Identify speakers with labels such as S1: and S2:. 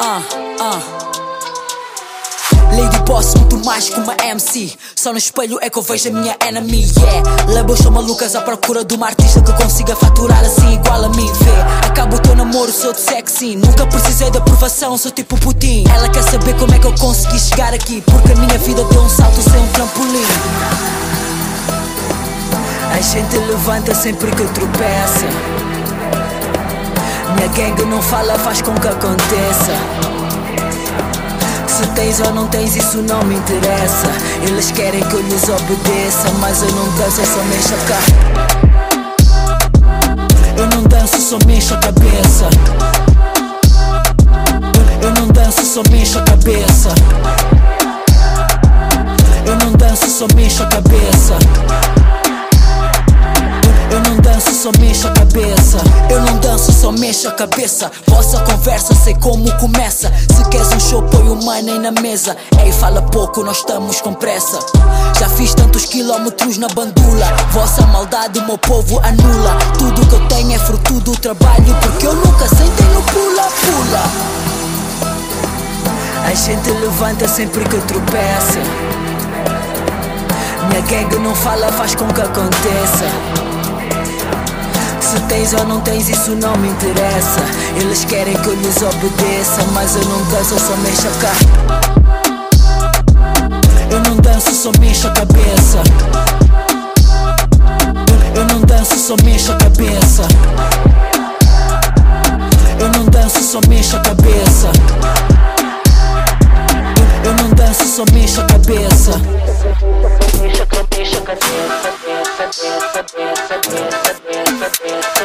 S1: Lei do boss, muito mais que uma MC. Só no espelho é que eu vejo a minha enemy, yeah. Labels são malucas à procura de uma artista que consiga faturar assim igual a mim, vê. Acabo o teu namoro, sou de sexy. Nunca precisei de aprovação, sou tipo Putin. Ela quer saber como é que eu consegui chegar aqui, porque a minha vida deu um salto sem um trampolim. A gente levanta sempre que tropeça. Minha gangue não fala, faz com que aconteça. Se tens ou não tens, isso não me interessa. Eles querem que eu lhes obedeça, mas eu não danço, eu só mexo a Eu não danço, só mexo a cabeça. Eu não danço, só mexo a cabeça. Eu não danço, só mexo a cabeça. Eu não danço, só mexo a cabeça. Eu não danço, só mexo a cabeça. Vossa conversa, sei como começa. Se queres um show, põe o money na mesa. Ei, fala pouco, nós estamos com pressa. Já fiz tantos quilómetros na bandula. Vossa maldade, o meu povo anula. Tudo que eu tenho é fruto do trabalho, porque eu nunca sentei no pula-pula. A gente levanta sempre que tropeça. Minha gangue não fala, faz com que aconteça. Se tens ou não tens, isso não me interessa. Eles querem que eu lhes obedeça, mas eu não danço, eu só mexo Eu não danço, só mexo a cabeça. Eu não danço, só mexo a cabeça. Eu não danço, só mexo a cabeça. Eu não danço, só mexo a cabeça. Mexo a cabeça.